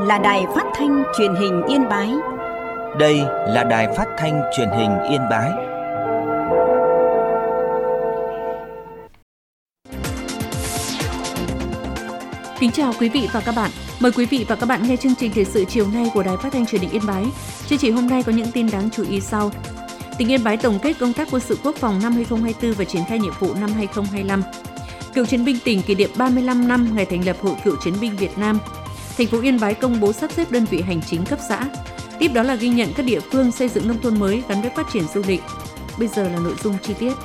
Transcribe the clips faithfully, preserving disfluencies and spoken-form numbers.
là Đài Phát thanh Truyền hình Yên Bái. Đây là Đài Phát thanh Truyền hình Yên Bái. Kính chào quý vị và các bạn. Mời quý vị và các bạn nghe chương trình thời sự chiều nay của Đài Phát thanh Truyền hình Yên Bái. Chương trình hôm nay có những tin đáng chú ý sau. Tỉnh Yên Bái tổng kết công tác quân sự quốc phòng năm hai không hai tư và triển khai nhiệm vụ năm hai không hai lăm. Cựu chiến binh tỉnh kỷ niệm ba mươi lăm năm ngày thành lập Hội Cựu chiến binh Việt Nam. Thành phố Yên Bái công bố sắp xếp đơn vị hành chính cấp xã. Tiếp đó là ghi nhận các địa phương xây dựng nông thôn mới gắn với phát triển du lịch. Bây giờ là nội dung chi tiết.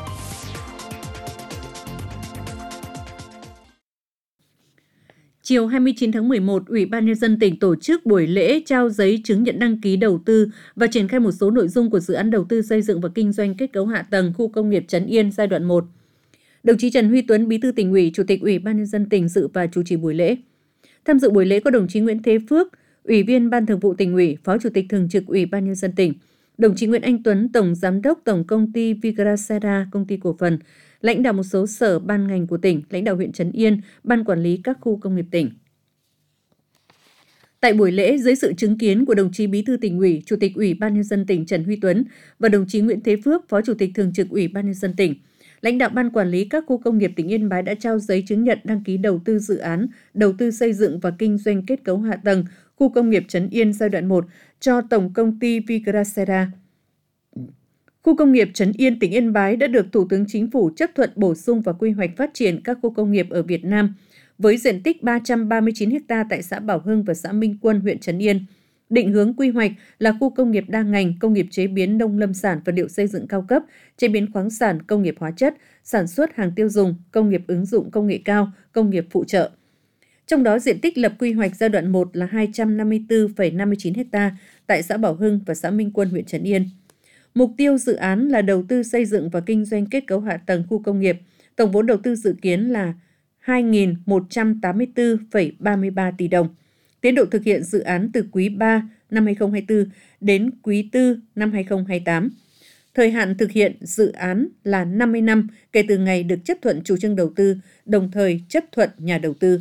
Chiều hai mươi chín tháng mười một, Ủy ban Nhân dân tỉnh tổ chức buổi lễ trao giấy chứng nhận đăng ký đầu tư và triển khai một số nội dung của dự án đầu tư xây dựng và kinh doanh kết cấu hạ tầng khu công nghiệp Trấn Yên giai đoạn một. Đồng chí Trần Huy Tuấn, Bí thư Tỉnh ủy, Chủ tịch Ủy ban Nhân dân tỉnh dự và chủ trì buổi lễ. Tham dự buổi lễ có đồng chí Nguyễn Thế Phước, Ủy viên Ban Thường vụ Tỉnh ủy, Phó Chủ tịch Thường trực Ủy ban Nhân dân tỉnh, đồng chí Nguyễn Anh Tuấn, Tổng Giám đốc Tổng Công ty Vigracera, Công ty cổ phần, lãnh đạo một số sở ban ngành của tỉnh, lãnh đạo huyện Trấn Yên, Ban Quản lý các khu công nghiệp tỉnh. Tại buổi lễ, dưới sự chứng kiến của đồng chí Bí thư Tỉnh ủy, Chủ tịch Ủy ban Nhân dân tỉnh Trần Huy Tuấn và đồng chí Nguyễn Thế Phước, Phó Chủ tịch Thường trực Ủy ban Nhân dân tỉnh, lãnh đạo Ban Quản lý các khu công nghiệp tỉnh Yên Bái đã trao giấy chứng nhận đăng ký đầu tư dự án đầu tư xây dựng và kinh doanh kết cấu hạ tầng khu công nghiệp Trấn Yên giai đoạn một cho Tổng Công ty Vigracera. Khu công nghiệp Trấn Yên, tỉnh Yên Bái đã được Thủ tướng Chính phủ chấp thuận bổ sung vào quy hoạch phát triển các khu công nghiệp ở Việt Nam với diện tích ba trăm ba mươi chín ha tại xã Bảo Hưng và xã Minh Quân, huyện Trấn Yên. Định hướng quy hoạch là khu công nghiệp đa ngành, công nghiệp chế biến nông lâm sản, vật liệu xây dựng cao cấp, chế biến khoáng sản, công nghiệp hóa chất, sản xuất hàng tiêu dùng, công nghiệp ứng dụng công nghệ cao, công nghiệp phụ trợ. Trong đó, diện tích lập quy hoạch giai đoạn một là hai trăm năm mươi tư phẩy năm mươi chín ha tại xã Bảo Hưng và xã Minh Quân, huyện Trấn Yên. Mục tiêu dự án là đầu tư xây dựng và kinh doanh kết cấu hạ tầng khu công nghiệp. Tổng vốn đầu tư dự kiến là hai nghìn một trăm tám mươi tư phẩy ba mươi ba tỷ đồng. Tiến độ thực hiện dự án từ quý ba năm hai không hai tư đến quý tư năm hai không hai tám. Thời hạn thực hiện dự án là năm mươi năm kể từ ngày được chấp thuận chủ trương đầu tư, đồng thời chấp thuận nhà đầu tư.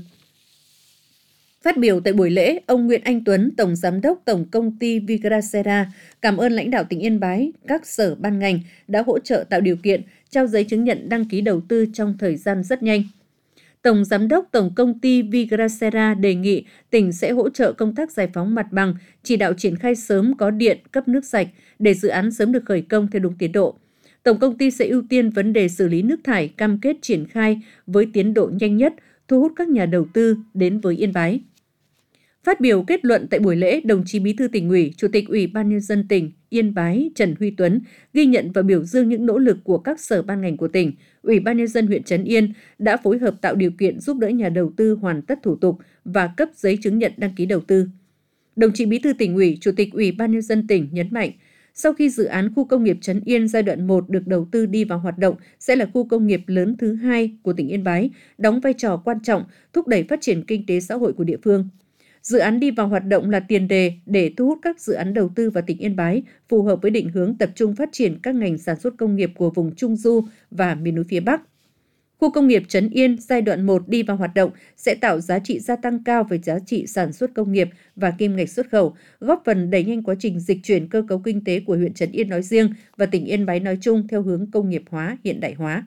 Phát biểu tại buổi lễ, ông Nguyễn Anh Tuấn, Tổng Giám đốc Tổng Công ty Vigracera, cảm ơn lãnh đạo tỉnh Yên Bái, các sở ban ngành đã hỗ trợ tạo điều kiện, trao giấy chứng nhận đăng ký đầu tư trong thời gian rất nhanh. Tổng Giám đốc Tổng Công ty Vigracera đề nghị tỉnh sẽ hỗ trợ công tác giải phóng mặt bằng, chỉ đạo triển khai sớm có điện, cấp nước sạch để dự án sớm được khởi công theo đúng tiến độ. Tổng công ty sẽ ưu tiên vấn đề xử lý nước thải, cam kết triển khai với tiến độ nhanh nhất, thu hút các nhà đầu tư đến với Yên Bái. Phát biểu kết luận tại buổi lễ, đồng chí Bí thư Tỉnh ủy, Chủ tịch Ủy ban Nhân dân tỉnh Yên Bái Trần Huy Tuấn ghi nhận và biểu dương những nỗ lực của các sở ban ngành của tỉnh, Ủy ban Nhân dân huyện Trấn Yên đã phối hợp tạo điều kiện giúp đỡ nhà đầu tư hoàn tất thủ tục và cấp giấy chứng nhận đăng ký đầu tư. Đồng chí Bí thư Tỉnh ủy, Chủ tịch Ủy ban Nhân dân tỉnh nhấn mạnh, sau khi dự án khu công nghiệp Trấn Yên giai đoạn một được đầu tư đi vào hoạt động sẽ là khu công nghiệp lớn thứ hai của tỉnh Yên Bái, đóng vai trò quan trọng thúc đẩy phát triển kinh tế xã hội của địa phương. Dự án đi vào hoạt động là tiền đề để thu hút các dự án đầu tư vào tỉnh Yên Bái, phù hợp với định hướng tập trung phát triển các ngành sản xuất công nghiệp của vùng Trung Du và miền núi phía Bắc. Khu công nghiệp Trấn Yên giai đoạn một đi vào hoạt động sẽ tạo giá trị gia tăng cao về giá trị sản xuất công nghiệp và kim ngạch xuất khẩu, góp phần đẩy nhanh quá trình dịch chuyển cơ cấu kinh tế của huyện Trấn Yên nói riêng và tỉnh Yên Bái nói chung theo hướng công nghiệp hóa, hiện đại hóa.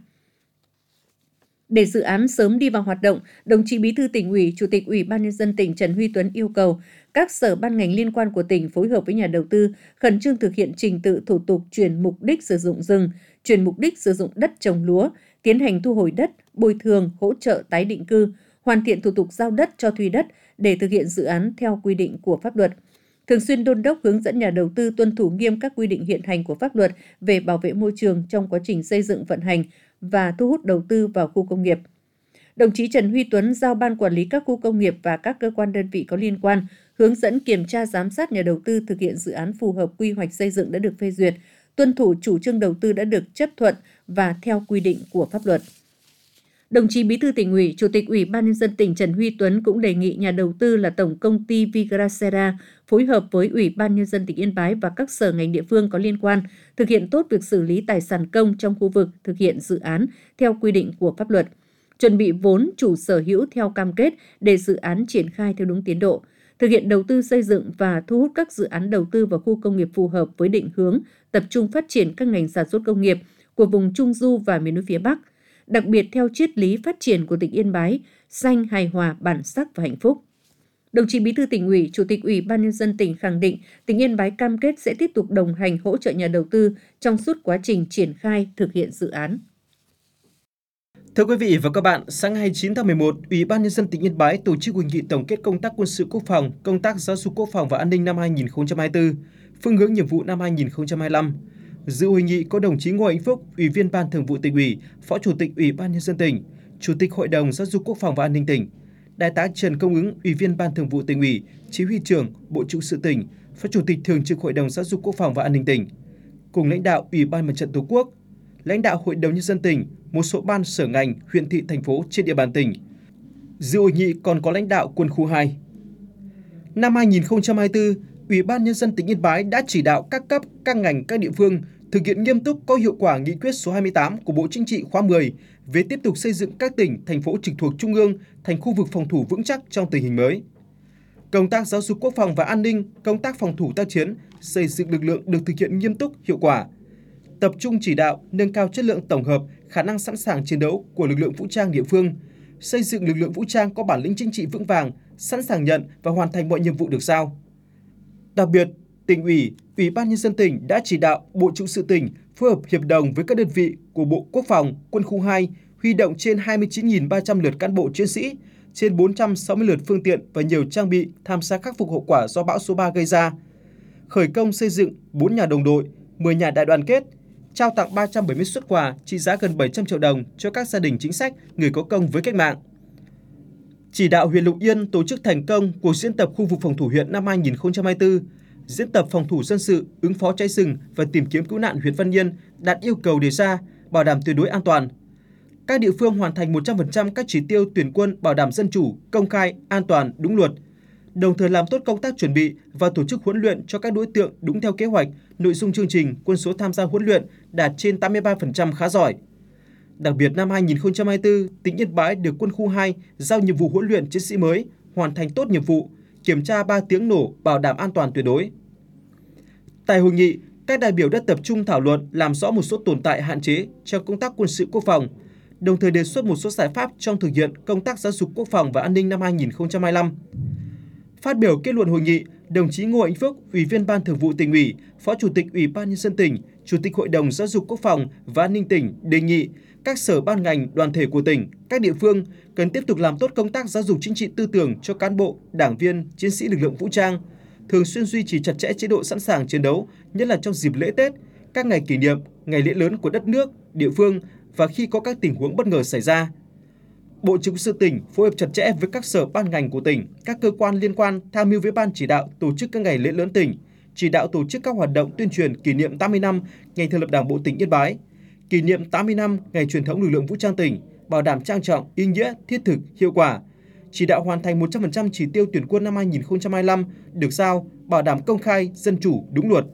Để dự án sớm đi vào hoạt động, đồng chí Bí thư Tỉnh ủy, Chủ tịch Ủy ban Nhân dân tỉnh Trần Huy Tuấn yêu cầu các sở ban ngành liên quan của tỉnh phối hợp với nhà đầu tư khẩn trương thực hiện trình tự thủ tục chuyển mục đích sử dụng rừng, chuyển mục đích sử dụng đất trồng lúa, tiến hành thu hồi đất, bồi thường, hỗ trợ tái định cư, hoàn thiện thủ tục giao đất cho thuê đất để thực hiện dự án theo quy định của pháp luật. Thường xuyên đôn đốc hướng dẫn nhà đầu tư tuân thủ nghiêm các quy định hiện hành của pháp luật về bảo vệ môi trường trong quá trình xây dựng vận hành và thu hút đầu tư vào khu công nghiệp. Đồng chí Trần Huy Tuấn giao Ban Quản lý các khu công nghiệp và các cơ quan đơn vị có liên quan hướng dẫn kiểm tra giám sát nhà đầu tư thực hiện dự án phù hợp quy hoạch xây dựng đã được phê duyệt, tuân thủ chủ trương đầu tư đã được chấp thuận và theo quy định của pháp luật. Đồng chí Bí thư Tỉnh ủy, Chủ tịch Ủy ban Nhân dân tỉnh Trần Huy Tuấn cũng đề nghị nhà đầu tư là Tổng Công ty Vigracera phối hợp với Ủy ban Nhân dân tỉnh Yên Bái và các sở ngành địa phương có liên quan thực hiện tốt việc xử lý tài sản công trong khu vực thực hiện dự án theo quy định của pháp luật, chuẩn bị vốn chủ sở hữu theo cam kết để dự án triển khai theo đúng tiến độ, thực hiện đầu tư xây dựng và thu hút các dự án đầu tư vào khu công nghiệp phù hợp với định hướng tập trung phát triển các ngành sản xuất công nghiệp của vùng Trung Du và miền núi phía Bắc, đặc biệt theo triết lý phát triển của tỉnh Yên Bái, xanh, hài hòa, bản sắc và hạnh phúc. Đồng chí Bí thư Tỉnh ủy, Chủ tịch Ủy ban Nhân dân tỉnh khẳng định tỉnh Yên Bái cam kết sẽ tiếp tục đồng hành hỗ trợ nhà đầu tư trong suốt quá trình triển khai thực hiện dự án. Thưa quý vị và các bạn, sáng ngày hai mươi chín tháng mười một, Ủy ban Nhân dân tỉnh Yên Bái tổ chức hội nghị tổng kết công tác quân sự quốc phòng, công tác giáo dục quốc phòng và an ninh năm hai nghìn không trăm hai mươi tư, phương hướng nhiệm vụ năm hai nghìn không trăm hai mươi lăm. Dự hội nghị có đồng chí Ngô Anh Phúc, Ủy viên Ban Thường vụ Tỉnh ủy, Phó Chủ tịch Ủy ban Nhân dân tỉnh, Chủ tịch Hội đồng Giáo dục Quốc phòng và An ninh tỉnh, Đại tá Trần Công Ứng, Ủy viên Ban Thường vụ Tỉnh ủy, Chỉ huy trưởng Bộ Chủ sự tỉnh, Phó Chủ tịch Thường trực Hội đồng Giáo dục Quốc phòng và An ninh tỉnh, cùng lãnh đạo Ủy ban Mặt trận Tổ quốc, lãnh đạo Hội đồng Nhân dân tỉnh, một số ban sở ngành, huyện thị, thành phố trên địa bàn tỉnh. Dự hội nghị còn có lãnh đạo quân khu hai. Năm hai nghìn không trăm hai mươi tư, Ủy ban Nhân dân tỉnh Yên Bái đã chỉ đạo các cấp, các ngành, các địa phương thực hiện nghiêm túc có hiệu quả nghị quyết số hai mươi tám của Bộ Chính trị khóa mười về tiếp tục xây dựng các tỉnh, thành phố trực thuộc Trung ương thành khu vực phòng thủ vững chắc trong tình hình mới. Công tác giáo dục quốc phòng và an ninh, công tác phòng thủ tác chiến, xây dựng lực lượng được thực hiện nghiêm túc, hiệu quả. Tập trung chỉ đạo, nâng cao chất lượng tổng hợp, khả năng sẵn sàng chiến đấu của lực lượng vũ trang địa phương, xây dựng lực lượng vũ trang có bản lĩnh chính trị vững vàng, sẵn sàng nhận và hoàn thành mọi nhiệm vụ được giao. Đặc biệt, Tỉnh ủy, Ủy ban Nhân dân tỉnh đã chỉ đạo Bộ Chủ sự tỉnh phối hợp hiệp đồng với các đơn vị của Bộ Quốc phòng, Quân khu hai huy động trên hai mươi chín nghìn ba trăm lượt cán bộ chiến sĩ, trên bốn trăm sáu mươi lượt phương tiện và nhiều trang bị tham gia khắc phục hậu quả do bão số ba gây ra. Khởi công xây dựng bốn nhà đồng đội, mười nhà đại đoàn kết, trao tặng ba trăm bảy mươi suất quà trị giá gần bảy trăm triệu đồng cho các gia đình chính sách, người có công với cách mạng. Chỉ đạo huyện Lục Yên tổ chức thành công cuộc diễn tập khu vực phòng thủ huyện năm hai nghìn không trăm hai mươi tư, diễn tập phòng thủ dân sự, ứng phó cháy rừng và tìm kiếm cứu nạn huyện Văn Yên đạt yêu cầu đề ra, bảo đảm tuyệt đối an toàn. Các địa phương hoàn thành một trăm phần trăm các chỉ tiêu tuyển quân bảo đảm dân chủ, công khai, an toàn, đúng luật. Đồng thời làm tốt công tác chuẩn bị và tổ chức huấn luyện cho các đối tượng đúng theo kế hoạch, nội dung chương trình, quân số tham gia huấn luyện đạt trên tám mươi ba phần trăm khá giỏi. Đặc biệt năm hai nghìn không trăm hai mươi tư, tỉnh Yên Bái được quân khu hai giao nhiệm vụ huấn luyện chiến sĩ mới, hoàn thành tốt nhiệm vụ, kiểm tra ba tiếng nổ bảo đảm an toàn tuyệt đối. Tại hội nghị, các đại biểu đã tập trung thảo luận làm rõ một số tồn tại hạn chế trong công tác quân sự quốc phòng, đồng thời đề xuất một số giải pháp trong thực hiện công tác giáo dục quốc phòng và an ninh năm hai nghìn không trăm hai mươi lăm. Phát biểu kết luận hội nghị, đồng chí Ngô Anh Phúc, Ủy viên Ban Thường vụ Tỉnh ủy, Phó Chủ tịch Ủy ban Nhân dân tỉnh, Chủ tịch Hội đồng Giáo dục Quốc phòng và An ninh tỉnh đề nghị các sở ban ngành, đoàn thể của tỉnh, các địa phương cần tiếp tục làm tốt công tác giáo dục chính trị tư tưởng cho cán bộ, đảng viên, chiến sĩ lực lượng vũ trang, thường xuyên duy trì chặt chẽ chế độ sẵn sàng chiến đấu, nhất là trong dịp lễ Tết, các ngày kỷ niệm, ngày lễ lớn của đất nước, địa phương và khi có các tình huống bất ngờ xảy ra. Bộ Chủ sự tỉnh phối hợp chặt chẽ với các sở ban ngành của tỉnh, các cơ quan liên quan tham mưu với Ban chỉ đạo tổ chức các ngày lễ lớn tỉnh, chỉ đạo tổ chức các hoạt động tuyên truyền kỷ niệm tám mươi năm ngày thành lập Đảng bộ tỉnh Yên Bái, kỷ niệm tám mươi năm ngày truyền thống lực lượng vũ trang tỉnh, bảo đảm trang trọng, ý nghĩa, thiết thực, hiệu quả. Chỉ đạo hoàn thành một trăm phần trăm chỉ tiêu tuyển quân năm hai nghìn không trăm hai mươi lăm được giao, bảo đảm công khai, dân chủ, đúng luật.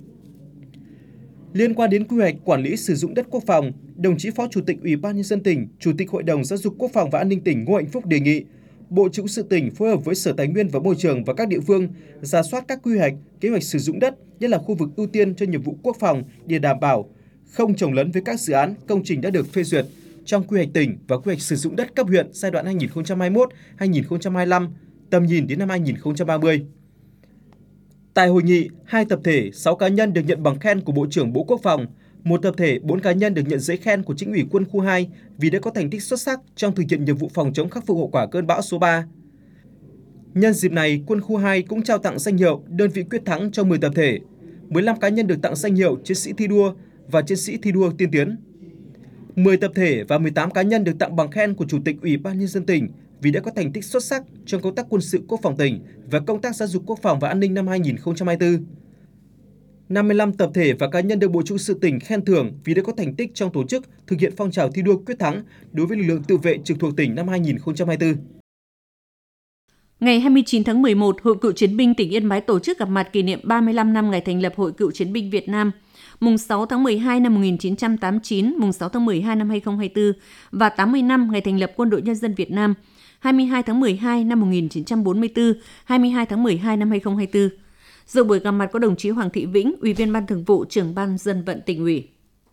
Liên quan đến quy hoạch quản lý sử dụng đất quốc phòng, đồng chí Phó Chủ tịch Ủy ban Nhân dân tỉnh, Chủ tịch Hội đồng Giáo dục Quốc phòng và An ninh tỉnh Ngô Anh Phúc đề nghị Bộ Chủ sự tỉnh phối hợp với Sở Tài nguyên và Môi trường và các địa phương rà soát các quy hoạch, kế hoạch sử dụng đất, nhất là khu vực ưu tiên cho nhiệm vụ quốc phòng để đảm bảo không chồng lấn với các dự án, công trình đã được phê duyệt trong quy hoạch tỉnh và quy hoạch sử dụng đất cấp huyện giai đoạn hai nghìn không trăm hai mươi mốt đến hai nghìn không trăm hai mươi lăm, tầm nhìn đến năm hai nghìn không trăm ba mươi. Tại hội nghị, hai tập thể, sáu cá nhân được nhận bằng khen của Bộ trưởng Bộ Quốc phòng, một tập thể, bốn cá nhân được nhận giấy khen của Chính ủy Quân khu hai vì đã có thành tích xuất sắc trong thực hiện nhiệm vụ phòng chống khắc phục hậu quả cơn bão số ba. Nhân dịp này, Quân khu hai cũng trao tặng danh hiệu đơn vị quyết thắng cho mười tập thể, mười lăm cá nhân được tặng danh hiệu chiến sĩ thi đua và chiến sĩ thi đua tiên tiến. mười tập thể và mười tám cá nhân được tặng bằng khen của Chủ tịch Ủy ban Nhân dân tỉnh vì đã có thành tích xuất sắc trong công tác quân sự quốc phòng tỉnh và công tác giáo dục quốc phòng và an ninh năm hai nghìn không trăm hai mươi tư. năm mươi lăm tập thể và cá nhân được Bộ Chủ sự tỉnh khen thưởng vì đã có thành tích trong tổ chức thực hiện phong trào thi đua quyết thắng đối với lực lượng tự vệ trực thuộc tỉnh năm hai nghìn không trăm hai mươi tư. Ngày hai mươi chín tháng mười một, Hội Cựu Chiến binh tỉnh Yên Bái tổ chức gặp mặt kỷ niệm ba mươi lăm năm ngày thành lập Hội Cựu Chiến binh Việt Nam, mùng sáu tháng mười hai năm một nghìn chín trăm tám mươi chín, mùng sáu tháng mười hai năm hai nghìn không trăm hai mươi tư và tám mươi năm ngày thành lập Quân đội Nhân dân Việt Nam. hai mươi hai tháng mười hai năm một nghìn chín trăm bốn mươi tư, hai mươi hai tháng mười hai năm hai nghìn không trăm hai mươi tư. Dự buổi gặp mặt có đồng chí Hoàng Thị Vĩnh, Ủy viên Ban Thường vụ, Trưởng Ban Dân vận Tỉnh ủy.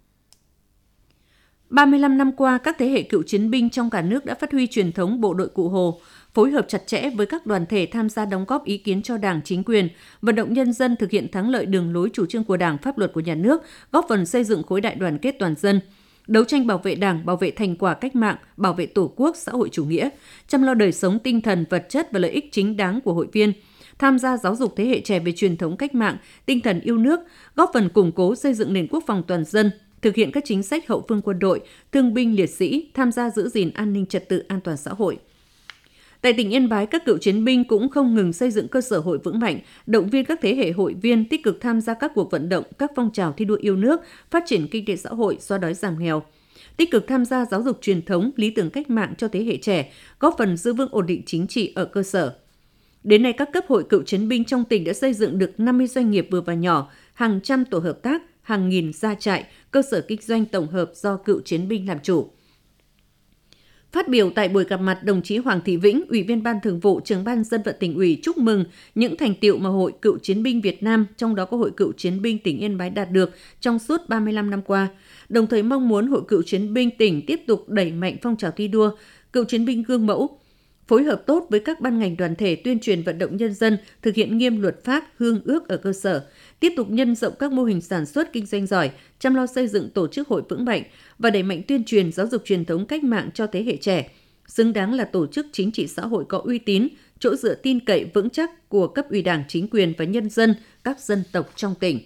ba mươi lăm năm qua, các thế hệ cựu chiến binh trong cả nước đã phát huy truyền thống bộ đội Cụ Hồ, phối hợp chặt chẽ với các đoàn thể tham gia đóng góp ý kiến cho Đảng, chính quyền, vận động nhân dân thực hiện thắng lợi đường lối chủ trương của Đảng, pháp luật của nhà nước, góp phần xây dựng khối đại đoàn kết toàn dân, đấu tranh bảo vệ Đảng, bảo vệ thành quả cách mạng, bảo vệ Tổ quốc, xã hội chủ nghĩa, chăm lo đời sống tinh thần, vật chất và lợi ích chính đáng của hội viên, tham gia giáo dục thế hệ trẻ về truyền thống cách mạng, tinh thần yêu nước, góp phần củng cố xây dựng nền quốc phòng toàn dân, thực hiện các chính sách hậu phương quân đội, thương binh liệt sĩ, tham gia giữ gìn an ninh trật tự an toàn xã hội. Tại tỉnh Yên Bái, các cựu chiến binh cũng không ngừng xây dựng cơ sở hội vững mạnh, động viên các thế hệ hội viên tích cực tham gia các cuộc vận động, các phong trào thi đua yêu nước, phát triển kinh tế xã hội, xóa đói giảm nghèo, tích cực tham gia giáo dục truyền thống, lý tưởng cách mạng cho thế hệ trẻ, góp phần giữ vững ổn định chính trị ở cơ sở. Đến nay, các cấp hội cựu chiến binh trong tỉnh đã xây dựng được năm mươi doanh nghiệp vừa và nhỏ, hàng trăm tổ hợp tác, hàng nghìn gia trại, cơ sở kinh doanh tổng hợp do cựu chiến binh làm chủ. Phát biểu tại buổi gặp mặt, đồng chí Hoàng Thị Vĩnh, Ủy viên Ban Thường vụ, Trưởng Ban Dân vận Tỉnh ủy chúc mừng những thành tựu mà Hội Cựu Chiến binh Việt Nam, trong đó có Hội Cựu Chiến binh tỉnh Yên Bái đạt được trong suốt ba mươi lăm năm qua, đồng thời mong muốn Hội Cựu Chiến binh tỉnh tiếp tục đẩy mạnh phong trào thi đua, cựu chiến binh gương mẫu, phối hợp tốt với các ban ngành đoàn thể tuyên truyền vận động nhân dân thực hiện nghiêm luật pháp, hương ước ở cơ sở, tiếp tục nhân rộng các mô hình sản xuất kinh doanh giỏi, chăm lo xây dựng tổ chức hội vững mạnh và đẩy mạnh tuyên truyền giáo dục truyền thống cách mạng cho thế hệ trẻ, xứng đáng là tổ chức chính trị xã hội có uy tín, chỗ dựa tin cậy vững chắc của cấp ủy Đảng, chính quyền và nhân dân các dân tộc trong tỉnh.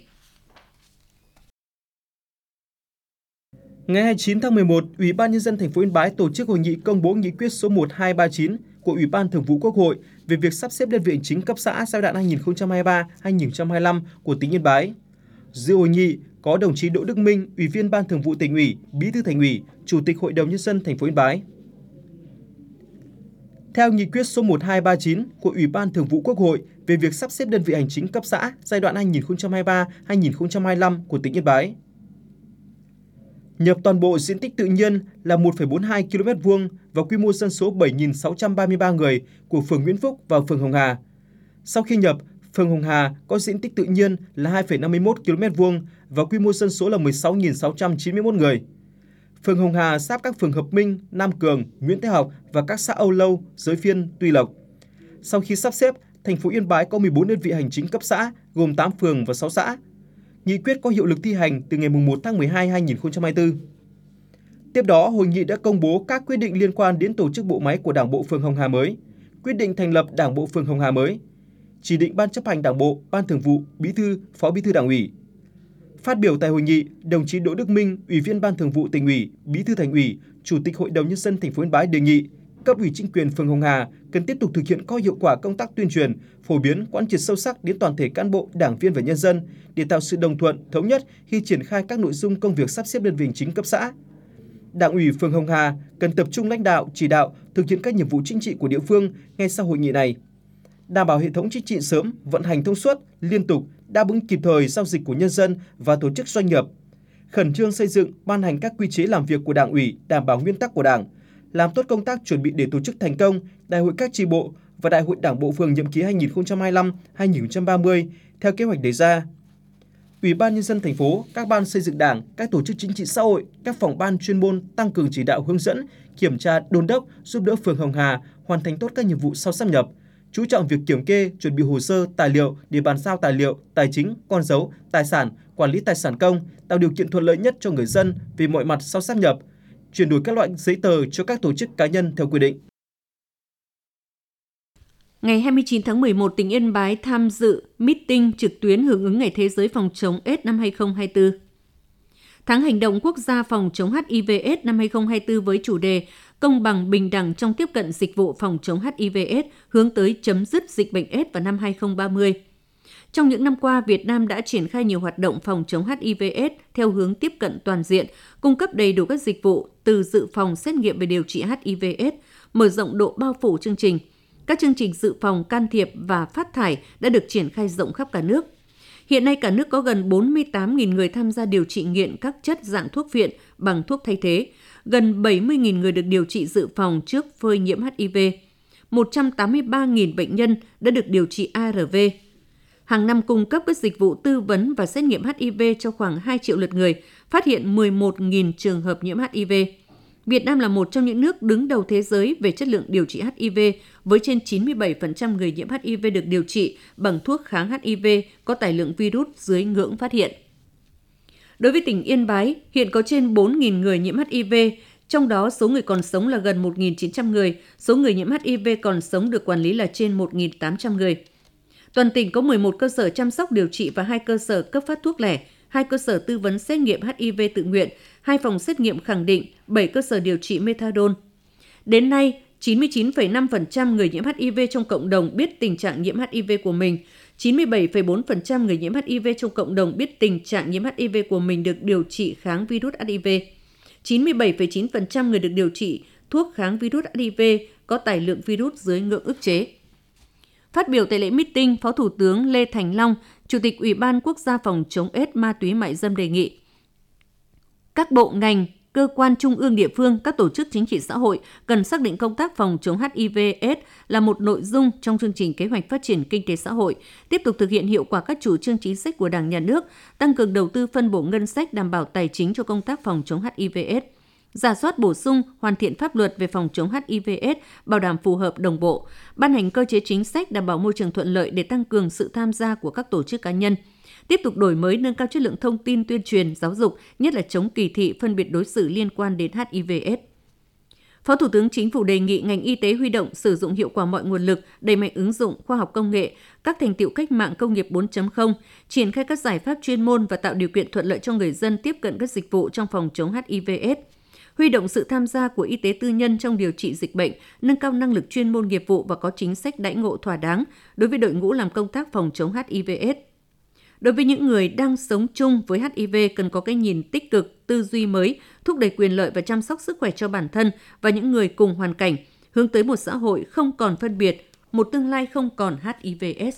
Ngày hai mươi chín tháng mười một, Ủy ban Nhân dân thành phố Yên Bái tổ chức hội nghị công bố nghị quyết số một nghìn hai trăm ba mươi chín của Ủy ban Thường vụ Quốc hội về việc sắp xếp đơn vị hành chính cấp xã giai đoạn hai nghìn không trăm hai mươi ba đến hai nghìn không trăm hai mươi lăm của tỉnh Yên Bái. Dự hội nghị có đồng chí Đỗ Đức Minh, Ủy viên Ban Thường vụ Tỉnh ủy, Bí thư Thành ủy, Chủ tịch Hội đồng Nhân dân thành phố Yên Bái. Theo nghị quyết số một nghìn hai trăm ba mươi chín của Ủy ban Thường vụ Quốc hội về việc sắp xếp đơn vị hành chính cấp xã giai đoạn hai nghìn không trăm hai mươi ba đến hai nghìn không trăm hai mươi lăm của tỉnh Yên Bái, nhập toàn bộ diện tích tự nhiên là một phẩy bốn mươi hai ki lô mét vuông và quy mô dân số bảy nghìn sáu trăm ba mươi ba người của phường Nguyễn Phúc và phường Hồng Hà. Sau khi nhập, phường Hồng Hà có diện tích tự nhiên là hai phẩy năm mươi mốt ki lô mét vuông và quy mô dân số là mười sáu nghìn sáu trăm chín mươi mốt người. Phường Hồng Hà giáp các phường Hợp Minh, Nam Cường, Nguyễn Thế Học và các xã Âu Lâu, Giới Phiên, Tuy Lộc. Sau khi sắp xếp, thành phố Yên Bái có mười bốn đơn vị hành chính cấp xã gồm tám phường và sáu xã. Nghị quyết có hiệu lực thi hành từ ngày mùng một tháng mười hai năm hai nghìn không trăm hai mươi tư. Tiếp đó, hội nghị đã công bố các quyết định liên quan đến tổ chức bộ máy của Đảng bộ phường Hồng Hà mới, quyết định thành lập Đảng bộ phường Hồng Hà mới, chỉ định Ban chấp hành Đảng bộ, Ban Thường vụ, Bí thư, Phó Bí thư Đảng ủy. Phát biểu tại hội nghị, đồng chí Đỗ Đức Minh, Ủy viên Ban Thường vụ Tỉnh ủy, Bí thư Thành ủy, Chủ tịch Hội đồng Nhân dân thành phố Yên Bái đề nghị cấp ủy chính quyền phường Hồng Hà cần tiếp tục thực hiện có hiệu quả công tác tuyên truyền, phổ biến, quán triệt sâu sắc đến toàn thể cán bộ, đảng viên và nhân dân để tạo sự đồng thuận, thống nhất khi triển khai các nội dung công việc sắp xếp đơn vị hành chính cấp xã. Đảng ủy phường Hồng Hà cần tập trung lãnh đạo, chỉ đạo, thực hiện các nhiệm vụ chính trị của địa phương ngay sau hội nghị này, đảm bảo hệ thống chính trị sớm, vận hành thông suốt, liên tục, đáp ứng kịp thời giao dịch của nhân dân và tổ chức doanh nghiệp, khẩn trương xây dựng, ban hành các quy chế làm việc của Đảng ủy, đảm bảo nguyên tắc của Đảng, làm tốt công tác chuẩn bị để tổ chức thành công Đại hội các chi bộ và Đại hội Đảng bộ phường nhiệm kỳ hai nghìn không trăm hai mươi lăm đến hai nghìn không trăm ba mươi theo kế hoạch đề ra. Ủy ban Nhân dân thành phố, các ban xây dựng Đảng, các tổ chức chính trị xã hội, các phòng ban chuyên môn tăng cường chỉ đạo hướng dẫn, kiểm tra, đôn đốc, giúp đỡ phường Hồng Hà hoàn thành tốt các nhiệm vụ sau sáp nhập, chú trọng việc kiểm kê, chuẩn bị hồ sơ, tài liệu để bàn giao tài liệu, tài chính, con dấu, tài sản, quản lý tài sản công, tạo điều kiện thuận lợi nhất cho người dân về mọi mặt sau sáp nhập, chuyển đổi các loại giấy tờ cho các tổ chức cá nhân theo quy định. Ngày hai mươi chín tháng mười một, tỉnh Yên Bái tham dự meeting trực tuyến hưởng ứng Ngày Thế giới phòng chống AIDS năm hai nghìn không trăm hai mươi tư. Tháng hành động quốc gia phòng chống hát i vê AIDS năm hai nghìn không trăm hai mươi tư với chủ đề Công bằng bình đẳng trong tiếp cận dịch vụ phòng chống hát i vê AIDS hướng tới chấm dứt dịch bệnh AIDS vào năm hai nghìn không trăm ba mươi. Trong những năm qua, Việt Nam đã triển khai nhiều hoạt động phòng chống hát i vê AIDS theo hướng tiếp cận toàn diện, cung cấp đầy đủ các dịch vụ từ dự phòng, xét nghiệm về điều trị hát i vê AIDS, mở rộng độ bao phủ chương trình. Các chương trình dự phòng, can thiệp và phát thải đã được triển khai rộng khắp cả nước. Hiện nay cả nước có gần bốn mươi tám nghìn người tham gia điều trị nghiện các chất dạng thuốc viện bằng thuốc thay thế, gần bảy mươi nghìn người được điều trị dự phòng trước phơi nhiễm hát i vê. một trăm tám mươi ba nghìn bệnh nhân đã được điều trị a rờ vê. Hàng năm cung cấp các dịch vụ tư vấn và xét nghiệm hát i vê cho khoảng hai triệu lượt người, phát hiện mười một nghìn trường hợp nhiễm hát i vê. Việt Nam là một trong những nước đứng đầu thế giới về chất lượng điều trị hát i vê, với trên chín mươi bảy phần trăm người nhiễm hát i vê được điều trị bằng thuốc kháng hát i vê có tải lượng virus dưới ngưỡng phát hiện. Đối với tỉnh Yên Bái, hiện có trên bốn nghìn người nhiễm hát i vê, trong đó số người còn sống là gần một nghìn chín trăm người, số người nhiễm hát i vê còn sống được quản lý là trên một nghìn tám trăm người. Toàn tỉnh có mười một cơ sở chăm sóc điều trị và hai cơ sở cấp phát thuốc lẻ, hai cơ sở tư vấn xét nghiệm hát i vê tự nguyện, hai phòng xét nghiệm khẳng định, bảy cơ sở điều trị methadone. Đến nay, chín mươi chín phẩy năm phần trăm người nhiễm hát i vê trong cộng đồng biết tình trạng nhiễm hát i vê của mình, chín mươi bảy phẩy bốn phần trăm người nhiễm hát i vê trong cộng đồng biết tình trạng nhiễm hát i vê của mình được điều trị kháng virus hát i vê. chín mươi bảy phẩy chín phần trăm người được điều trị thuốc kháng virus hát i vê có tải lượng virus dưới ngưỡng ức chế. Phát biểu tại lễ meeting, Phó Thủ tướng Lê Thành Long, Chủ tịch Ủy ban Quốc gia phòng chống ết ma túy mại dâm đề nghị các bộ ngành, cơ quan trung ương địa phương, các tổ chức chính trị xã hội cần xác định công tác phòng chống hát i vê/ AIDS là một nội dung trong chương trình kế hoạch phát triển kinh tế xã hội, tiếp tục thực hiện hiệu quả các chủ trương chính sách của Đảng, Nhà nước, tăng cường đầu tư phân bổ ngân sách đảm bảo tài chính cho công tác phòng chống hát i vê/ AIDS, rà soát bổ sung, hoàn thiện pháp luật về phòng chống hát i vê/ AIDS, bảo đảm phù hợp đồng bộ, ban hành cơ chế chính sách đảm bảo môi trường thuận lợi để tăng cường sự tham gia của các tổ chức cá nhân. Tiếp tục đổi mới, nâng cao chất lượng thông tin tuyên truyền, giáo dục, nhất là chống kỳ thị, phân biệt đối xử liên quan đến hát i vê/ AIDS. Phó Thủ tướng Chính phủ đề nghị ngành y tế huy động sử dụng hiệu quả mọi nguồn lực, đẩy mạnh ứng dụng khoa học công nghệ, các thành tựu cách mạng công nghiệp bốn chấm không, triển khai các giải pháp chuyên môn và tạo điều kiện thuận lợi cho người dân tiếp cận các dịch vụ trong phòng chống hát i vê/ AIDS. Huy động sự tham gia của y tế tư nhân trong điều trị dịch bệnh, nâng cao năng lực chuyên môn nghiệp vụ và có chính sách đãi ngộ thỏa đáng đối với đội ngũ làm công tác phòng chống hát i vê/ AIDS. Đối với những người đang sống chung với hát i vê cần có cái nhìn tích cực, tư duy mới, thúc đẩy quyền lợi và chăm sóc sức khỏe cho bản thân và những người cùng hoàn cảnh, hướng tới một xã hội không còn phân biệt, một tương lai không còn hát i vê/AIDS.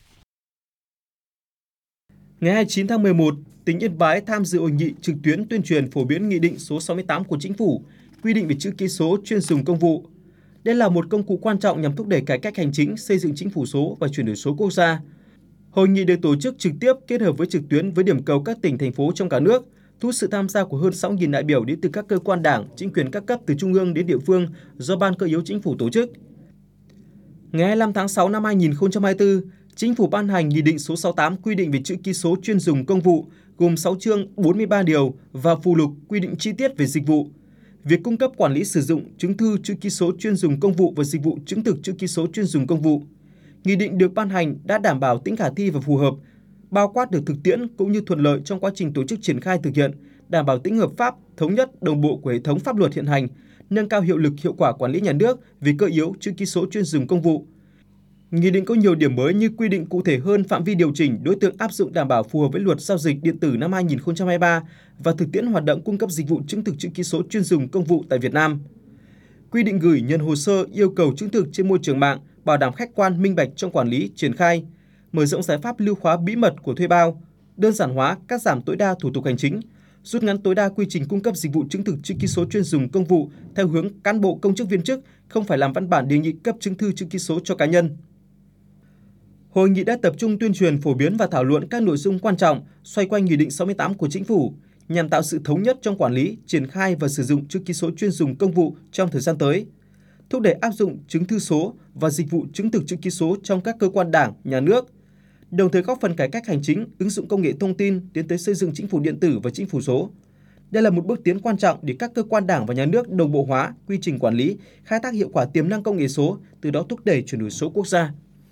Ngày hai mươi chín tháng mười một, tỉnh Yên Bái tham dự hội nghị trực tuyến tuyên truyền phổ biến Nghị định số sáu mươi tám của Chính phủ, quy định về chữ ký số chuyên dùng công vụ. Đây là một công cụ quan trọng nhằm thúc đẩy cải cách hành chính, xây dựng chính phủ số và chuyển đổi số quốc gia. Hội nghị được tổ chức trực tiếp kết hợp với trực tuyến với điểm cầu các tỉnh, thành phố trong cả nước, thu hút sự tham gia của hơn sáu nghìn đại biểu đến từ các cơ quan đảng, chính quyền các cấp từ trung ương đến địa phương do Ban Cơ yếu Chính phủ tổ chức. Ngày hai mươi lăm tháng sáu năm hai nghìn không trăm hai mươi tư, Chính phủ ban hành Nghị định số sáu mươi tám quy định về chữ ký số chuyên dùng công vụ, gồm sáu chương, bốn mươi ba điều và phụ lục quy định chi tiết về dịch vụ. Việc cung cấp, quản lý sử dụng chứng thư chữ ký số chuyên dùng công vụ và dịch vụ chứng thực chữ ký số chuyên dùng công vụ. Nghị định được ban hành đã đảm bảo tính khả thi và phù hợp, bao quát được thực tiễn cũng như thuận lợi trong quá trình tổ chức triển khai thực hiện, đảm bảo tính hợp pháp, thống nhất, đồng bộ của hệ thống pháp luật hiện hành, nâng cao hiệu lực, hiệu quả quản lý nhà nước về cơ yếu chữ ký số chuyên dùng công vụ. Nghị định có nhiều điểm mới như quy định cụ thể hơn phạm vi điều chỉnh, đối tượng áp dụng đảm bảo phù hợp với Luật Giao dịch điện tử năm hai nghìn không trăm hai mươi ba và thực tiễn hoạt động cung cấp dịch vụ chứng thực chữ ký số chuyên dùng công vụ tại Việt Nam. Quy định gửi, nhận hồ sơ, yêu cầu chứng thực trên môi trường mạng, bảo đảm khách quan, minh bạch trong quản lý, triển khai, mở rộng giải pháp lưu khóa bí mật của thuê bao, đơn giản hóa, cắt giảm tối đa thủ tục hành chính, rút ngắn tối đa quy trình cung cấp dịch vụ chứng thực chữ ký số chuyên dùng công vụ theo hướng cán bộ, công chức, viên chức không phải làm văn bản đề nghị cấp chứng thư chữ ký số cho cá nhân. Hội nghị đã tập trung tuyên truyền, phổ biến và thảo luận các nội dung quan trọng xoay quanh Nghị định sáu mươi tám của Chính phủ nhằm tạo sự thống nhất trong quản lý, triển khai và sử dụng chữ ký số chuyên dùng công vụ trong thời gian tới, thúc đẩy áp dụng chứng thư số và dịch vụ chứng thực chữ ký số trong các cơ quan đảng, nhà nước, đồng thời góp phần cải cách hành chính, ứng dụng công nghệ thông tin tiến tới xây dựng chính phủ điện tử và chính phủ số. Đây là một bước tiến quan trọng để các cơ quan đảng và nhà nước đồng bộ hóa quy trình quản lý, khai thác hiệu quả tiềm năng công nghệ số, từ đó thúc đẩy chuyển đổi số quốc gia.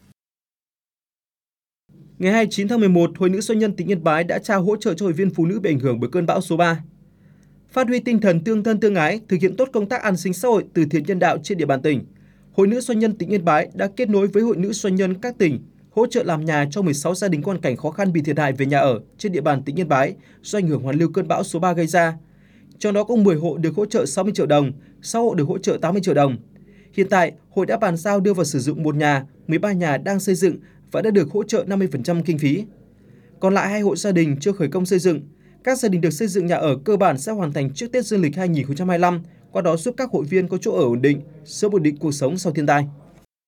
Ngày hai mươi chín tháng mười một, Hội Nữ Doanh nhân tỉnh Yên Bái đã trao hỗ trợ cho hội viên phụ nữ bị ảnh hưởng bởi cơn bão số ba. Phát huy tinh thần tương thân tương ái, thực hiện tốt công tác an sinh xã hội, từ thiện nhân đạo trên địa bàn tỉnh, Hội Nữ Doanh nhân tỉnh Yên Bái đã kết nối với Hội Nữ Doanh nhân các tỉnh hỗ trợ làm nhà cho mười sáu gia đình có hoàn cảnh khó khăn bị thiệt hại về nhà ở trên địa bàn tỉnh Yên Bái do ảnh hưởng hoàn lưu cơn bão số ba gây ra. Trong đó có mười hộ được hỗ trợ sáu mươi triệu đồng, sáu hộ được hỗ trợ tám mươi triệu đồng. Hiện tại, hội đã bàn giao đưa vào sử dụng một nhà, mười ba nhà đang xây dựng và đã được hỗ trợ năm mươi phần trăm kinh phí. Còn lại hai hộ gia đình chưa khởi công xây dựng. Các gia đình được xây dựng nhà ở cơ bản sẽ hoàn thành trước Tết Dương lịch hai nghìn không trăm hai mươi lăm, qua đó giúp các hội viên có chỗ ở ổn định, sớm ổn định cuộc sống sau thiên tai.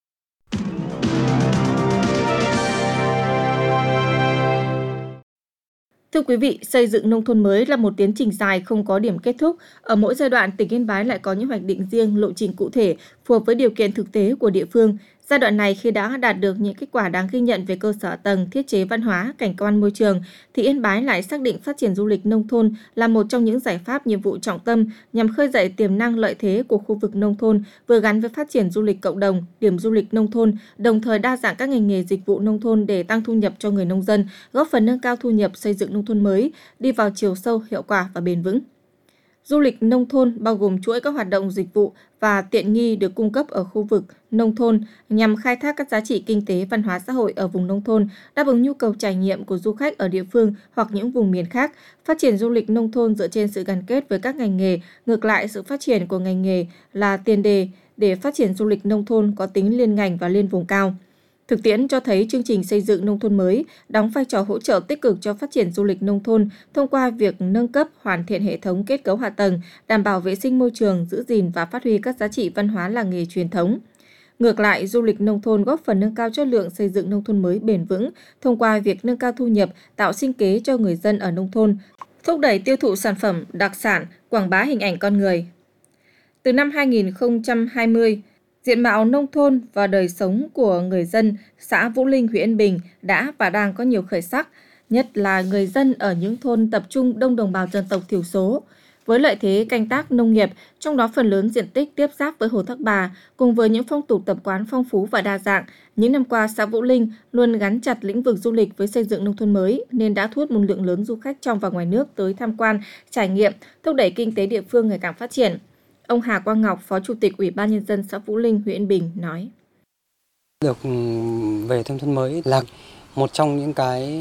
Thưa quý vị, xây dựng nông thôn mới là một tiến trình dài không có điểm kết thúc. Ở mỗi giai đoạn, tỉnh Yên Bái lại có những hoạch định riêng, lộ trình cụ thể, phù hợp với điều kiện thực tế của địa phương. Giai đoạn này khi đã đạt được những kết quả đáng ghi nhận về cơ sở tầng, thiết chế văn hóa, cảnh quan môi trường, thì Yên Bái lại xác định phát triển du lịch nông thôn là một trong những giải pháp nhiệm vụ trọng tâm nhằm khơi dậy tiềm năng lợi thế của khu vực nông thôn, vừa gắn với phát triển du lịch cộng đồng, điểm du lịch nông thôn, đồng thời đa dạng các ngành nghề dịch vụ nông thôn để tăng thu nhập cho người nông dân, góp phần nâng cao thu nhập, xây dựng nông thôn mới, đi vào chiều sâu, hiệu quả và bền vững. Du lịch nông thôn bao gồm chuỗi các hoạt động dịch vụ và tiện nghi được cung cấp ở khu vực nông thôn nhằm khai thác các giá trị kinh tế, văn hóa xã hội ở vùng nông thôn, đáp ứng nhu cầu trải nghiệm của du khách ở địa phương hoặc những vùng miền khác. Phát triển du lịch nông thôn dựa trên sự gắn kết với các ngành nghề, ngược lại sự phát triển của ngành nghề là tiền đề để phát triển du lịch nông thôn có tính liên ngành và liên vùng cao. Thực tiễn cho thấy chương trình xây dựng nông thôn mới đóng vai trò hỗ trợ tích cực cho phát triển du lịch nông thôn thông qua việc nâng cấp, hoàn thiện hệ thống kết cấu hạ tầng, đảm bảo vệ sinh môi trường, giữ gìn và phát huy các giá trị văn hóa làng nghề truyền thống. Ngược lại, du lịch nông thôn góp phần nâng cao chất lượng xây dựng nông thôn mới bền vững thông qua việc nâng cao thu nhập, tạo sinh kế cho người dân ở nông thôn, thúc đẩy tiêu thụ sản phẩm đặc sản, quảng bá hình ảnh con người. Từ năm hai nghìn không trăm hai mươi, diện mạo nông thôn và đời sống của người dân xã Vũ Linh, huyện Yên Bình đã và đang có nhiều khởi sắc, nhất là người dân ở những thôn tập trung đông đồng bào dân tộc thiểu số. Với lợi thế canh tác nông nghiệp, trong đó phần lớn diện tích tiếp giáp với Hồ Thác Bà, cùng với những phong tục tập quán phong phú và đa dạng, những năm qua xã Vũ Linh luôn gắn chặt lĩnh vực du lịch với xây dựng nông thôn mới nên đã thu hút một lượng lớn du khách trong và ngoài nước tới tham quan, trải nghiệm, thúc đẩy kinh tế địa phương ngày càng phát triển. Ông Hà Quang Ngọc, Phó Chủ tịch Ủy ban Nhân dân xã Vũ Linh, huyện Yên Bình nói. Được về nông thôn mới là một trong những cái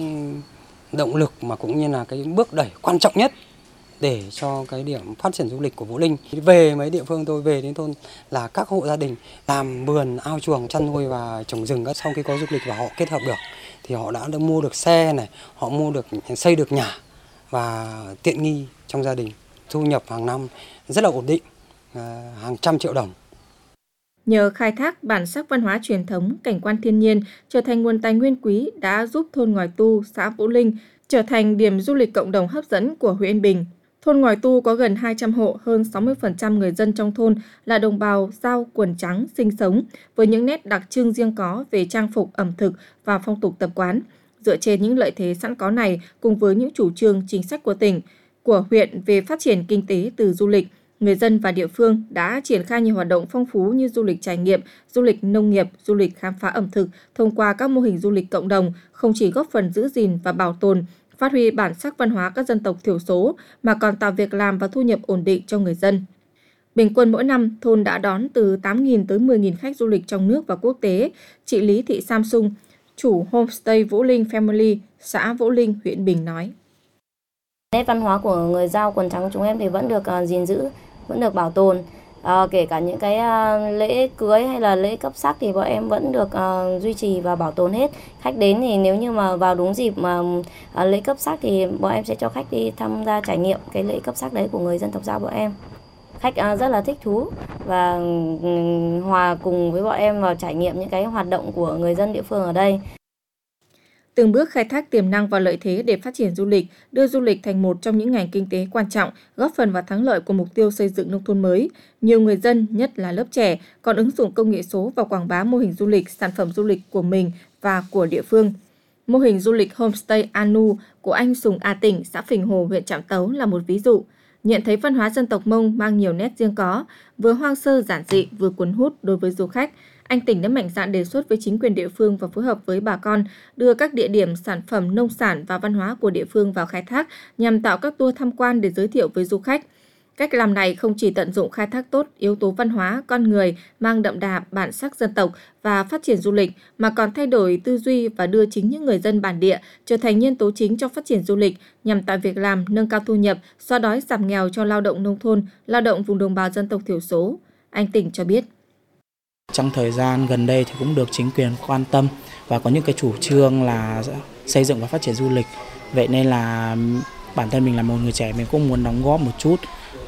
động lực mà cũng như là cái bước đẩy quan trọng nhất để cho cái điểm phát triển du lịch của Vũ Linh. Về mấy địa phương tôi về đến thôn là các hộ gia đình làm vườn, ao chuồng, chăn nuôi và trồng rừng. Sau khi có du lịch và họ kết hợp được thì họ đã được mua được xe này, họ mua được xây được nhà và tiện nghi trong gia đình, thu nhập hàng năm rất là ổn định, hàng trăm triệu đồng. Nhờ khai thác bản sắc văn hóa truyền thống, cảnh quan thiên nhiên trở thành nguồn tài nguyên quý đã giúp thôn Ngòi Tu, xã Vũ Linh trở thành điểm du lịch cộng đồng hấp dẫn của huyện Yên Bình. Thôn Ngòi Tu có gần hai trăm hộ, hơn sáu mươi phần trăm người dân trong thôn là đồng bào Dao quần trắng sinh sống với những nét đặc trưng riêng có về trang phục, ẩm thực và phong tục tập quán. Dựa trên những lợi thế sẵn có này cùng với những chủ trương chính sách của tỉnh, của huyện về phát triển kinh tế từ du lịch, người dân và địa phương đã triển khai nhiều hoạt động phong phú như du lịch trải nghiệm, du lịch nông nghiệp, du lịch khám phá ẩm thực thông qua các mô hình du lịch cộng đồng, không chỉ góp phần giữ gìn và bảo tồn, phát huy bản sắc văn hóa các dân tộc thiểu số mà còn tạo việc làm và thu nhập ổn định cho người dân. Bình quân mỗi năm, thôn đã đón từ tám nghìn tới mười nghìn khách du lịch trong nước và quốc tế. Chị Lý Thị Samsung, chủ homestay Vũ Linh Family, xã Vũ Linh, huyện Yên Bình nói. Nét văn hóa của người Dao quần trắng chúng em thì vẫn được uh, gìn giữ, vẫn được bảo tồn. À, kể cả những cái uh, lễ cưới hay là lễ cấp sắc thì bọn em vẫn được uh, duy trì và bảo tồn hết. Khách đến thì nếu như mà vào đúng dịp mà uh, lễ cấp sắc thì bọn em sẽ cho khách đi tham gia trải nghiệm cái lễ cấp sắc đấy của người dân tộc Dao bọn em. Khách uh, rất là thích thú và um, hòa cùng với bọn em vào trải nghiệm những cái hoạt động của người dân địa phương ở đây. Từng bước khai thác tiềm năng và lợi thế để phát triển du lịch, đưa du lịch thành một trong những ngành kinh tế quan trọng, góp phần vào thắng lợi của mục tiêu xây dựng nông thôn mới. Nhiều người dân, nhất là lớp trẻ, còn ứng dụng công nghệ số vào quảng bá mô hình du lịch, sản phẩm du lịch của mình và của địa phương. Mô hình du lịch homestay Anu của anh Sùng A Tỉnh, xã Phình Hồ, huyện Trạm Tấu là một ví dụ. Nhận thấy văn hóa dân tộc Mông mang nhiều nét riêng có, vừa hoang sơ giản dị vừa cuốn hút đối với du khách, anh Tỉnh đã mạnh dạn đề xuất với chính quyền địa phương và phối hợp với bà con đưa các địa điểm sản phẩm nông sản và văn hóa của địa phương vào khai thác nhằm tạo các tour tham quan để giới thiệu với du khách. Cách làm này không chỉ tận dụng khai thác tốt yếu tố văn hóa, con người mang đậm đà bản sắc dân tộc và phát triển du lịch mà còn thay đổi tư duy và đưa chính những người dân bản địa trở thành nhân tố chính trong phát triển du lịch nhằm tạo việc làm, nâng cao thu nhập, xóa đói giảm nghèo cho lao động nông thôn, lao động vùng đồng bào dân tộc thiểu số. Anh Tỉnh cho biết. Trong thời gian gần đây thì cũng được chính quyền quan tâm và có những cái chủ trương là xây dựng và phát triển du lịch. Vậy nên là bản thân mình là một người trẻ, mình cũng muốn đóng góp một chút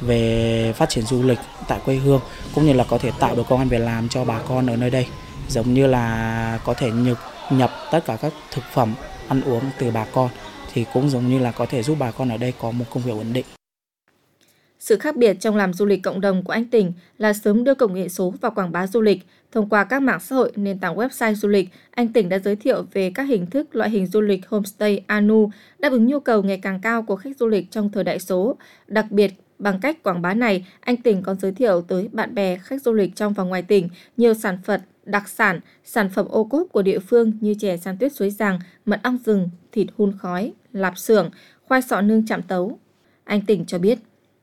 về phát triển du lịch tại quê hương, cũng như là có thể tạo được công ăn việc làm cho bà con ở nơi đây. Giống như là có thể nhập, nhập tất cả các thực phẩm ăn uống từ bà con thì cũng giống như là có thể giúp bà con ở đây có một công việc ổn định. Sự khác biệt trong làm du lịch cộng đồng của anh Tỉnh là sớm đưa công nghệ số vào quảng bá du lịch. Thông qua các mạng xã hội, nền tảng website du lịch, anh Tỉnh đã giới thiệu về các hình thức loại hình du lịch homestay Anu, đáp ứng nhu cầu ngày càng cao của khách du lịch trong thời đại số. Đặc biệt, bằng cách quảng bá này, anh Tỉnh còn giới thiệu tới bạn bè khách du lịch trong và ngoài tỉnh nhiều sản vật đặc sản, sản phẩm ô cốp của địa phương như chè san tuyết suối Giàng, mật ong rừng, thịt hun khói, lạp xưởng, khoai sọ nương Trạm Tấu. Anh Tỉnh cho biết.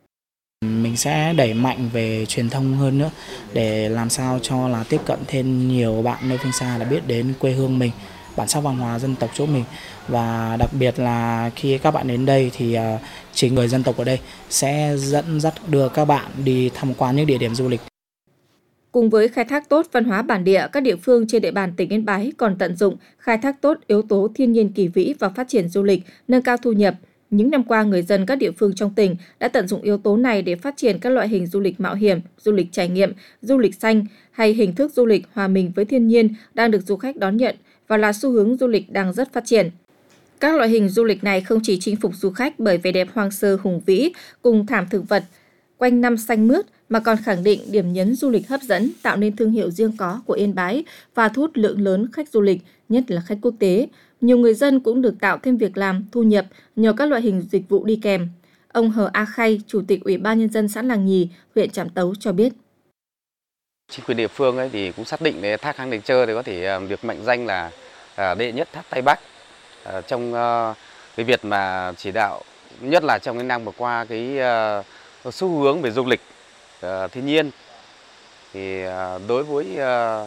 Mình sẽ đẩy mạnh về truyền thông hơn nữa để làm sao cho là tiếp cận thêm nhiều bạn nơi phương xa là biết đến quê hương mình, bản sắc văn hóa dân tộc chỗ mình. Và đặc biệt là khi các bạn đến đây thì chính người dân tộc ở đây sẽ dẫn dắt đưa các bạn đi tham quan những địa điểm du lịch. Cùng với khai thác tốt văn hóa bản địa, các địa phương trên địa bàn tỉnh Yên Bái còn tận dụng, khai thác tốt yếu tố thiên nhiên kỳ vĩ và phát triển du lịch, nâng cao thu nhập. Những năm qua, người dân các địa phương trong tỉnh đã tận dụng yếu tố này để phát triển các loại hình du lịch mạo hiểm, du lịch trải nghiệm, du lịch xanh hay hình thức du lịch hòa mình với thiên nhiên đang được du khách đón nhận và là xu hướng du lịch đang rất phát triển. Các loại hình du lịch này không chỉ chinh phục du khách bởi vẻ đẹp hoang sơ hùng vĩ cùng thảm thực vật quanh năm xanh mướt mà còn khẳng định điểm nhấn du lịch hấp dẫn, tạo nên thương hiệu riêng có của Yên Bái và thu hút lượng lớn khách du lịch, nhất là khách quốc tế. Nhiều người dân cũng được tạo thêm việc làm, thu nhập nhờ các loại hình dịch vụ đi kèm. Ông Hờ A Khay, Chủ tịch Ủy ban Nhân dân xã Làng Nhì, huyện Trạm Tấu cho biết. Chính quyền địa phương ấy thì cũng xác định để thác Hang Đền Trơ thì có thể được mệnh danh là đệ nhất thác Tây Bắc. Trong cái việc mà chỉ đạo, nhất là trong cái năm vừa qua, cái xu hướng về du lịch thiên nhiên thì đối với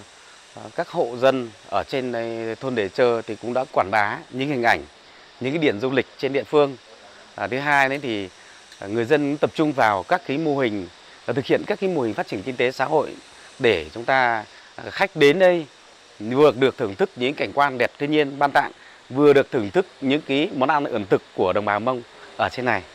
các hộ dân ở trên thôn Đền Trơ thì cũng đã quảng bá những hình ảnh, những cái điểm du lịch trên địa phương. À, thứ hai đấy thì người dân tập trung vào các cái mô hình, thực hiện các cái mô hình phát triển kinh tế xã hội để chúng ta khách đến đây vừa được thưởng thức những cảnh quan đẹp thiên nhiên ban tặng, vừa được thưởng thức những cái món ăn ẩm thực của đồng bào Mông ở trên này.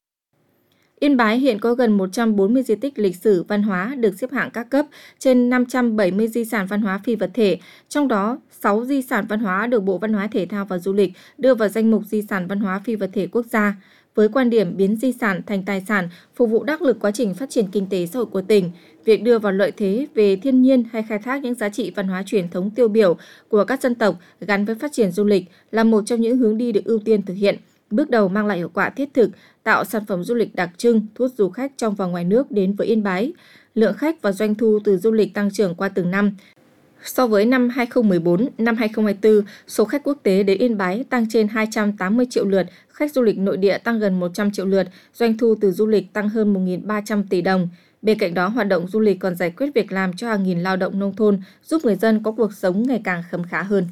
Yên Bái hiện có gần một trăm bốn mươi di tích lịch sử văn hóa được xếp hạng các cấp, trên năm trăm bảy mươi di sản văn hóa phi vật thể, trong đó sáu di sản văn hóa được Bộ Văn hóa Thể thao và Du lịch đưa vào danh mục di sản văn hóa phi vật thể quốc gia. Với quan điểm biến di sản thành tài sản, phục vụ đắc lực quá trình phát triển kinh tế xã hội của tỉnh, việc đưa vào lợi thế về thiên nhiên hay khai thác những giá trị văn hóa truyền thống tiêu biểu của các dân tộc gắn với phát triển du lịch là một trong những hướng đi được ưu tiên thực hiện. Bước đầu mang lại hiệu quả thiết thực, tạo sản phẩm du lịch đặc trưng, thu hút du khách trong và ngoài nước đến với Yên Bái. Lượng khách và doanh thu từ du lịch tăng trưởng qua từng năm. So với năm hai không một bốn, năm hai không hai tư, số khách quốc tế đến Yên Bái tăng trên hai trăm tám mươi triệu lượt, khách du lịch nội địa tăng gần một trăm triệu lượt, doanh thu từ du lịch tăng hơn một nghìn ba trăm tỷ đồng. Bên cạnh đó, hoạt động du lịch còn giải quyết việc làm cho hàng nghìn lao động nông thôn, giúp người dân có cuộc sống ngày càng khấm khá hơn.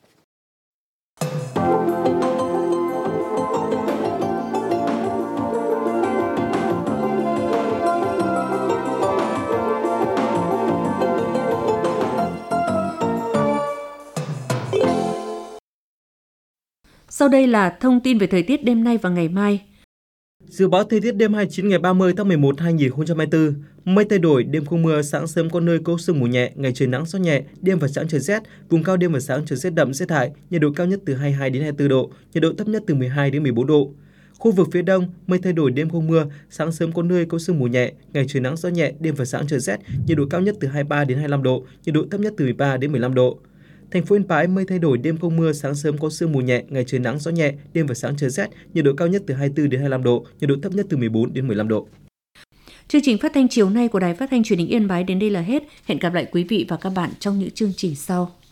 Sau đây là thông tin về thời tiết đêm nay và ngày mai. Dự báo thời tiết đêm hai mươi chín ngày ba mươi tháng mười một năm hai nghìn không trăm hai mươi tư, mây thay đổi, đêm không mưa, sáng sớm có nơi có sương mù nhẹ, ngày trời nắng gió nhẹ, đêm và sáng trời rét, vùng cao đêm và sáng trời rét đậm rét hại, nhiệt độ cao nhất từ hai mươi hai đến hai mươi tư độ, nhiệt độ thấp nhất từ mười hai đến mười bốn độ. Khu vực phía Đông, mây thay đổi, đêm không mưa, sáng sớm có nơi có sương mù nhẹ, ngày trời nắng gió nhẹ, đêm và sáng trời rét, nhiệt độ cao nhất từ hai mươi ba đến hai mươi lăm độ, nhiệt độ thấp nhất từ mười ba đến mười lăm độ. Thành phố Yên Bái mây thay đổi, đêm không mưa, sáng sớm có sương mù nhẹ, ngày trời nắng gió nhẹ, đêm và sáng trời rét, nhiệt độ cao nhất từ hai mươi tư đến hai mươi lăm độ, nhiệt độ thấp nhất từ mười bốn đến mười lăm độ. Chương trình phát thanh chiều nay của Đài Phát thanh Truyền hình Yên Bái đến đây là hết. Hẹn gặp lại quý vị và các bạn trong những chương trình sau.